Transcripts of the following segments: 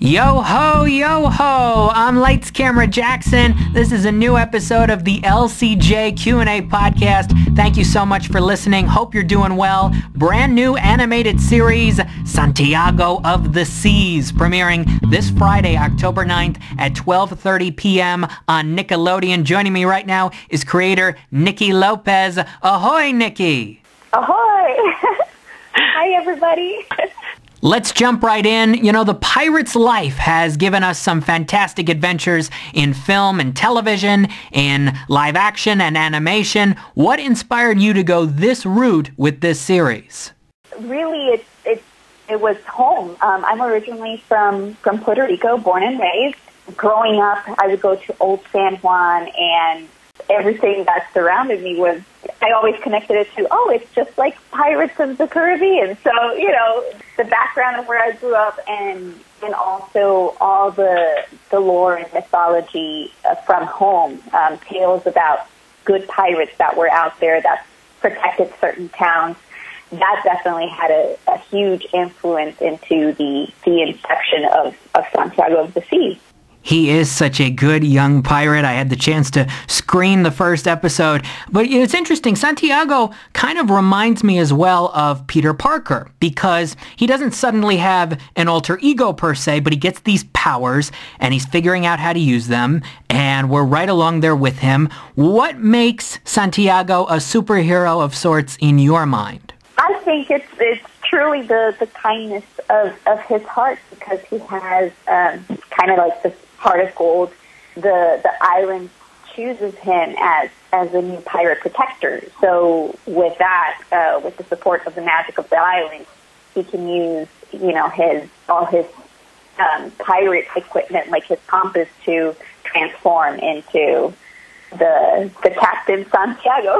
Yo ho, I'm Lights Camera Jackson. This is a new episode of the LCJ Q&A podcast. Thank you so much for listening. Hope you're doing well. Brand new animated series, Santiago of the Seas, premiering this Friday, October 9th at 12:30 p.m. on Nickelodeon. Joining me right now is creator Nikki Lopez. Ahoy, Nikki! Ahoy! Hi, everybody. Let's jump right in. You know, the pirate's life has given us some fantastic adventures in film and television, in live action and animation. What inspired you to go this route with this series? Really, it was home. I'm originally from Puerto Rico, born and raised. Growing up, I would go to Old San Juan, and everything that surrounded me was, I always connected it to, it's just like Pirates of the Caribbean. So, the background of where I grew up and also all the lore and mythology from home, tales about good pirates that were out there that protected certain towns, that definitely had a huge influence into the inception of Santiago of the Seas. He is such a good young pirate. I had the chance to screen the first episode. But it's interesting. Santiago kind of reminds me as well of Peter Parker because he doesn't suddenly have an alter ego per se, but he gets these powers and he's figuring out how to use them. And we're right along there with him. What makes Santiago a superhero of sorts in your mind? I think it's truly the kindness of his heart, because he has kind of like this heart of gold. The island chooses him as a new pirate protector. So with that, with the support of the magic of the island, he can use all his pirate equipment, like his compass, to transform into the Captain Santiago.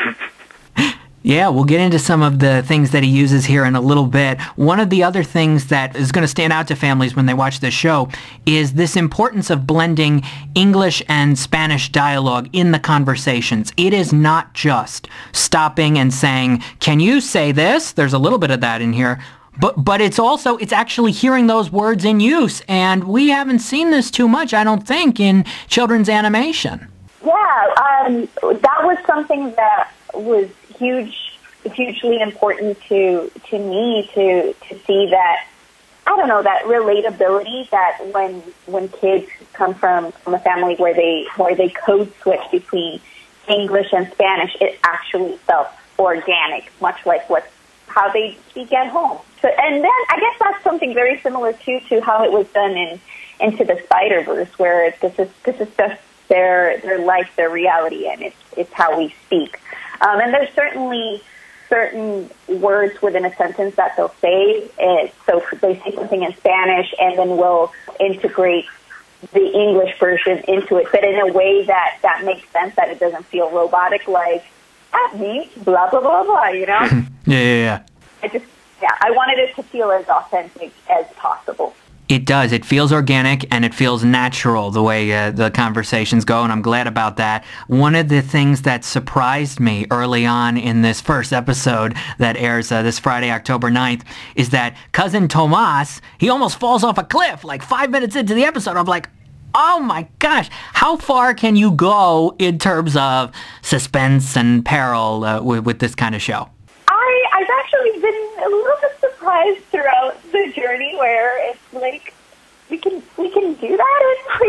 Yeah, we'll get into some of the things that he uses here in a little bit. One of the other things that is going to stand out to families when they watch this show is this importance of blending English and Spanish dialogue in the conversations. It is not just stopping and saying, "Can you say this?" There's a little bit of that in here. But it's actually hearing those words in use. And we haven't seen this too much, I don't think, in children's animation. Yeah, that was something that was hugely important to me to see that, that relatability, that when kids come from a family where they code switch between English and Spanish, it actually felt organic, much like how they speak at home. So, and then I guess that's something very similar to how it was done in Into the Spider-Verse, where this is just their life, their reality, and it's how we speak. And there's certainly certain words within a sentence that they'll say. So they say something in Spanish, and then we'll integrate the English version into it, but in a way that makes sense, that it doesn't feel robotic, like, that means blah, blah, blah, blah, Yeah. I wanted it to feel as authentic as possible. It does. It feels organic and it feels natural the way the conversations go, and I'm glad about that. One of the things that surprised me early on in this first episode that airs this Friday, October 9th, is that Cousin Tomas, he almost falls off a cliff like 5 minutes into the episode. I'm like, oh my gosh, how far can you go in terms of suspense and peril with this kind of show? I've actually been a little bit surprised throughout the journey, where it's like we can do that in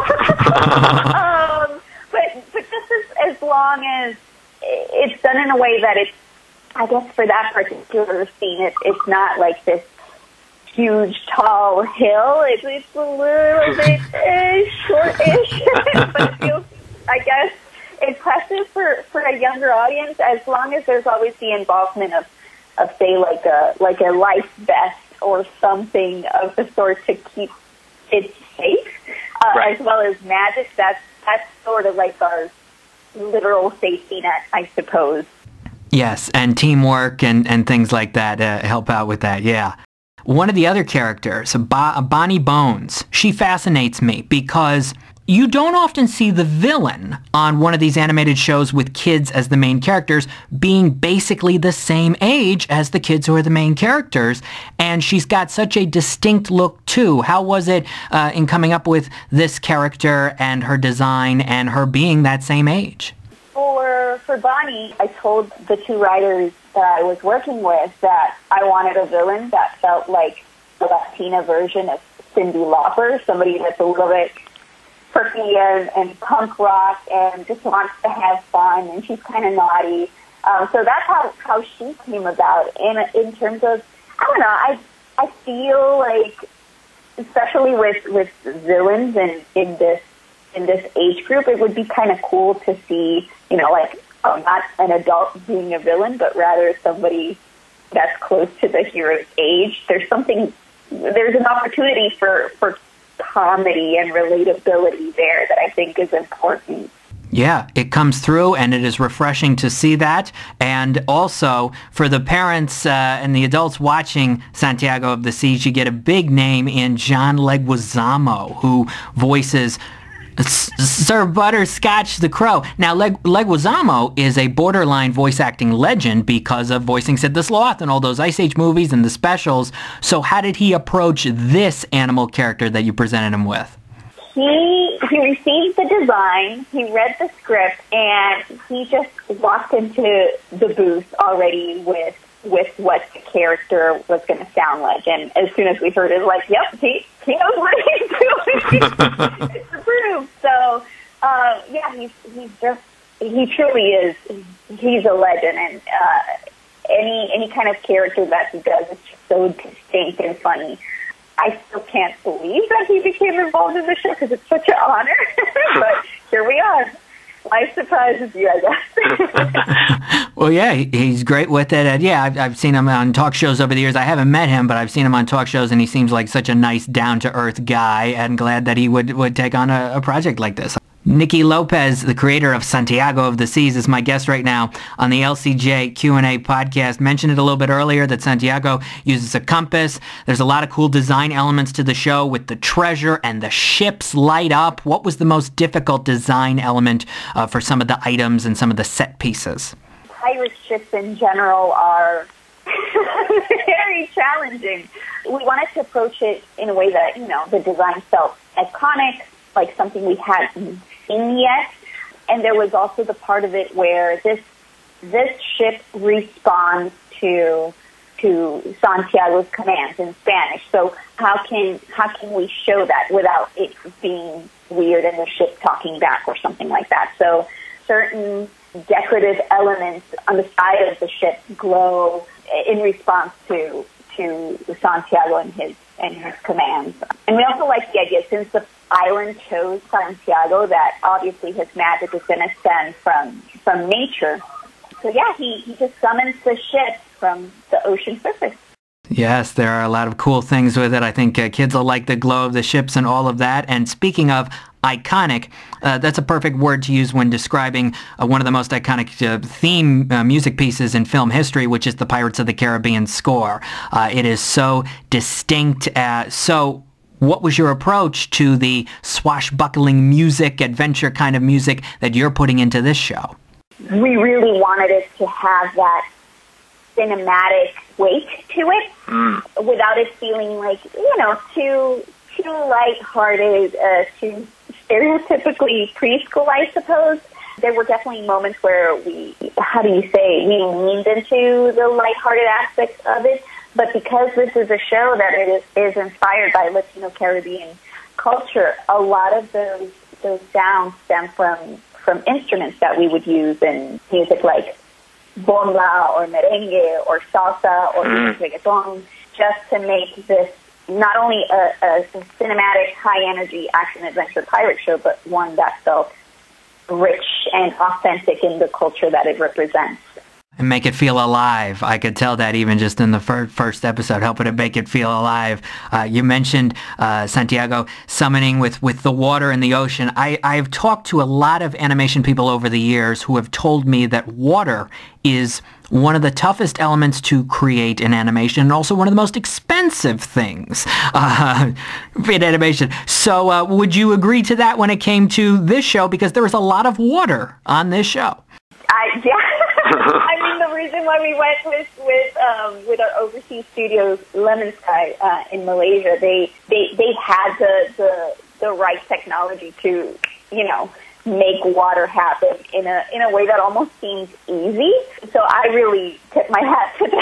preschool. But just as long as it's done in a way that it's, I guess for that particular scene, it's not like this huge tall hill. It's a little bit shortish, but it feels, I guess, impressive for a younger audience, as long as there's always the involvement of say like a life vest or something of the sort to keep it safe, right. As well as magic. That's sort of like our literal safety net, I suppose. Yes, and teamwork and things like that help out with that, yeah. One of the other characters, Bonnie Bones, she fascinates me because You don't often see the villain on one of these animated shows with kids as the main characters being basically the same age as the kids who are the main characters. And she's got such a distinct look, too. How was it in coming up with this character and her design and her being that same age? For Bonnie, I told the two writers that I was working with that I wanted a villain that felt like the Latina version of Cyndi Lauper, somebody that's a little bit quirky and punk rock and just wants to have fun, and she's kind of naughty. So that's how she came about. And in terms of, I don't know, I feel like, especially with villains and in this age group, it would be kind of cool to see, like not an adult being a villain, but rather somebody that's close to the hero's age. There's an opportunity for comedy and relatability there that I think is important. Yeah, it comes through, and it is refreshing to see that. And also, for the parents and the adults watching Santiago of the Seas, you get a big name in John Leguizamo, who voices Sir Butterscotch the Crow. Now, Leguizamo is a borderline voice acting legend because of voicing Sid the Sloth in all those Ice Age movies and the specials. So how did he approach this animal character that you presented him with? He received the design, he read the script, and he just walked into the booth already with what the character was going to sound like. And as soon as we heard it, like, yep, he knows what he's doing. It's approved. So, he truly is, he's a legend. And any kind of character that he does is just so distinct and funny. I still can't believe that he became involved in the show because it's such an honor. But here we are. Life surprises you, I guess. Well, yeah, he's great with it. And yeah, I've seen him on talk shows over the years. I haven't met him, but I've seen him on talk shows, and he seems like such a nice, down-to-earth guy, and glad that he would take on a project like this. Nikki Lopez, the creator of Santiago of the Seas, is my guest right now on the LCJ Q&A podcast. Mentioned it a little bit earlier that Santiago uses a compass. There's a lot of cool design elements to the show with the treasure and the ships light up. What was the most difficult design element for some of the items and some of the set pieces? Pirate ships in general are very challenging. We wanted to approach it in a way that, the design felt iconic, like something we hadn't seen yet. And there was also the part of it where this ship responds to Santiago's commands in Spanish. So how can we show that without it being weird and the ship talking back or something like that? So certain decorative elements on the side of the ship glow in response to Santiago and his commands. And we also like the idea, since the island chose Santiago, that obviously his magic is going to stem from nature. So yeah, he just summons the ship from the ocean surface. Yes, there are a lot of cool things with it. I think kids will like the glow of the ships and all of that. And speaking of iconic, that's a perfect word to use when describing one of the most iconic theme music pieces in film history, which is the Pirates of the Caribbean score. It is so distinct. So what was your approach to the swashbuckling music, adventure kind of music that you're putting into this show? We really wanted it to have that cinematic weight to it without it feeling like, too lighthearted, too stereotypically preschool, I suppose. There were definitely moments where we leaned into the lighthearted aspects of it. But because this is a show that is inspired by Latino Caribbean culture, a lot of those sounds stem from instruments that we would use in music like bomba or merengue or salsa or reggaeton, just to make this not only a cinematic, high-energy action-adventure pirate show, but one that felt rich and authentic in the culture that it represents. And make it feel alive. I could tell that even just in the first episode, helping to make it feel alive. You mentioned, Santiago, summoning with the water and the ocean. I've talked to a lot of animation people over the years who have told me that water is one of the toughest elements to create in animation and also one of the most expensive things in animation. So would you agree to that when it came to this show? Because there was a lot of water on this show. Yeah. I mean, the reason why we went with our overseas studios, Lemon Sky, in Malaysia, they had the right technology to, make water happen in a way that almost seems easy. So I really tip my hat to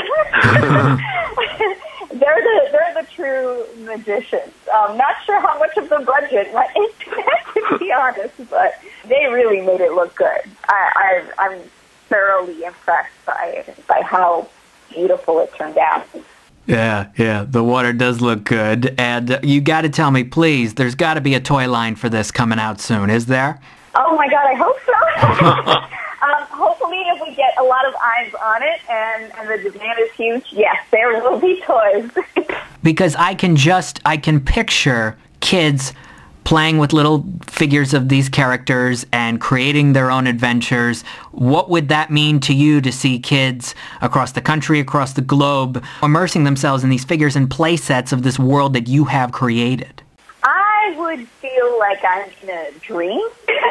them. They're the true magicians. Not sure how much of the budget went into that, to be honest, but they really made it look good. I'm thoroughly impressed by how beautiful it turned out. Yeah, the water does look good. And you got to tell me, please, there's got to be a toy line for this coming out soon, is there? Oh my God, I hope so. Hopefully, if we get a lot of eyes on it and the demand is huge, yes, there will be toys. Because I can picture kids playing with little figures of these characters and creating their own adventures. What would that mean to you to see kids across the country, across the globe, immersing themselves in these figures and play sets of this world that you have created? I would feel like I'm in a dream.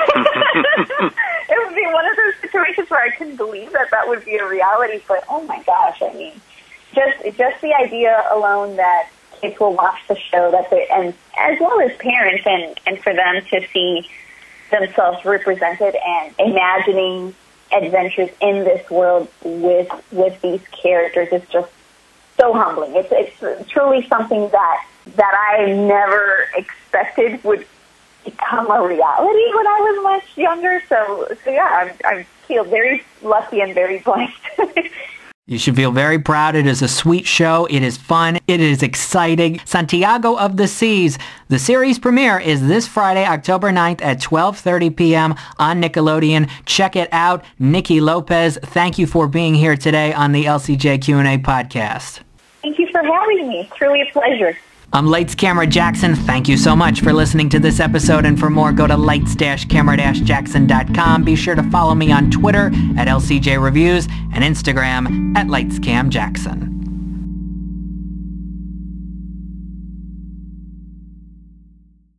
It would be one of those situations where I couldn't believe that would be a reality, but oh my gosh, I mean, just the idea alone that kids will watch the show, and as well as parents, and for them to see themselves represented and imagining adventures in this world with these characters is just so humbling. It's truly something that I never expected would become a reality when I was much younger. So yeah, I feel very lucky and very blessed. You should feel very proud. It is a sweet show. It is fun. It is exciting. Santiago of the Seas. The series premiere is this Friday, October 9th at 12:30 p.m. on Nickelodeon. Check it out. Nikki Lopez, thank you for being here today on the LCJ Q&A podcast. Thank you for having me. It's truly a pleasure. I'm Lights Camera Jackson. Thank you so much for listening to this episode, and for more, go to lights-camera-jackson.com. Be sure to follow me on Twitter at LCJ Reviews and Instagram at LightsCamJackson.